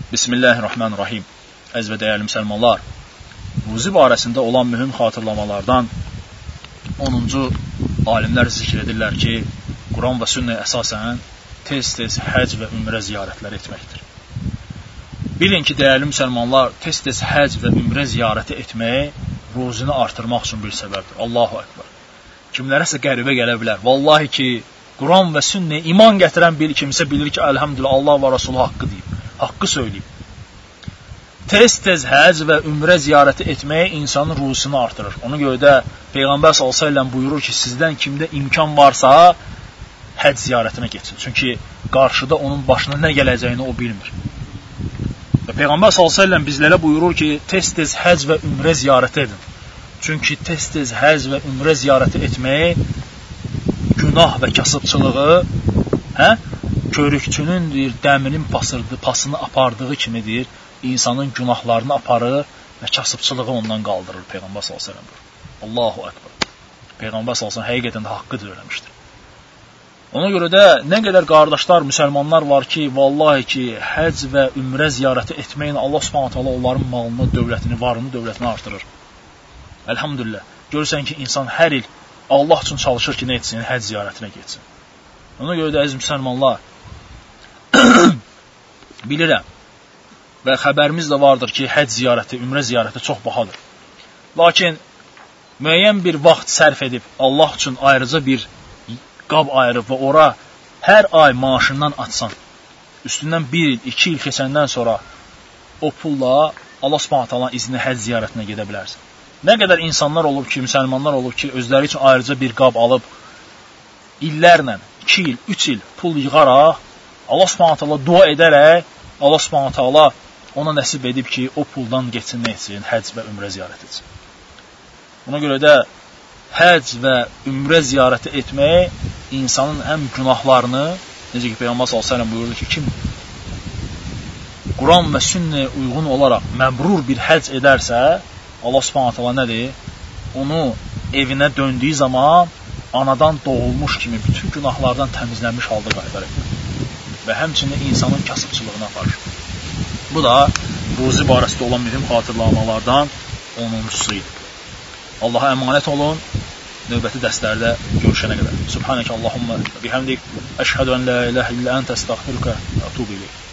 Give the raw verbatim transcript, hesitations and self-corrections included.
Bismillahirrahmanirrahim. Əziz və dəyərli müsəlmanlar, ruzi barəsində olan mühüm xatırlamalardan onuncu alimlər zikr edirlər ki, Quran və sünnəyə əsasən tez-tez həc və ümrə ziyarətləri etməkdir. Bilin ki, dəyərli müsəlmanlar, tez-tez həc və ümrə ziyarəti etməyi ruzini artırmaq üçün bir səbəbdir. Allahu Ekber. Kimlərəsə qəribə gələ bilər. Vallahi ki, Quran və sünnəyə iman gətirən bir kimsə bilir ki, əlhamdülillah, Allah və Rasulü haqqı deyib, haqqı söyləyib. Tez-tez həc və ümrə ziyarəti etməyə insanın ruhusunu artırır. Ona görə də Peyğəmbər sallallahu əleyhi və səlləm buyurur ki, sizdən kimdə imkan varsa həc ziyarətinə getsin. Çünki qarşıda onun başına nə gələcəyini o bilmir. Və Peyğəmbər sallallahu əleyhi və səlləm bizlərə buyurur ki, tez-tez həc və ümrə ziyarəti edin. Çünki tez-tez həc və ümrə ziyarəti etməyi günah və kasıbçılığı, hə, körükçünün deyir, dəminin pasırdı, pasını apardığı kimidir, insanın günahlarını aparır və kasıbçılığı ondan qaldırır Peyğəmbər sallallahu əleyhi və səlləm. Allahu Ekber. Peyğəmbər sallallahu əleyhi və səlləm həqiqətən də haqqı söyləmişdir. Ona görə də nə qədər qardaşlar, müsəlmanlar var ki, vallahi ki, həc və ümrə ziyarəti etməklə Allah Subhanahu taala onların malını, dövlətini, varını, dövlətini artırır. Elhamdülillah. Görürsən ki, insan hər il Allah üçün çalışır ki, nə etsin? Həc ziyarətinə getsin. Ona görə də əziz müsəlmanlar, bilirəm və xəbərimiz də vardır ki, həc ziyarəti, ümrə ziyarəti çox bahadır. Lakin müəyyən bir vaxt sərf edib, Allah üçün ayrıca bir qab ayırıb və ora hər ay maaşından atsan, üstündən bir il, iki il keçəndən sonra o pulla Allah Subhanahu taala izni həc ziyarətinə gedə bilərsən. Nə qədər insanlar olub ki, müsəlmanlar olub ki, özləri üçün ayrıca bir qab alıb, illərlə, iki il, üç il pul yığaraq, Allah Subhanahu taala dua edərək, Allah Subhanahu taala ona nəsib edib ki, o puldan geçsin, nə etsin, həc və ümrə ziyarət etsin. Ona görə də həc və ümrə ziyarəti etməyə insanın həm günahlarını, necə ki, Peyğəmbər sallallahu əleyhi və səlləm buyurdu ki, kim Quran və sünnəyə uyğun olaraq məbrur bir həc edərsə, Allah Subhanahu taala nədir? Onu evinə döndüyü zaman anadan doğulmuş kimi bütün günahlardan təmizlənmiş halda qaytarır. Və həmçinin insanın kasıbçılığına aparır. Bu da ruzi barəsində olan mühüm xatırlamalardan onuncusu idi. Allaha əmanət olun. Növbəti dərslərdə görüşənə qədər. Subhanəkə Allahumma bihamdik. Əşhədu ən la ilahə illə əntə əstəğfiruka və ətubu ileyk.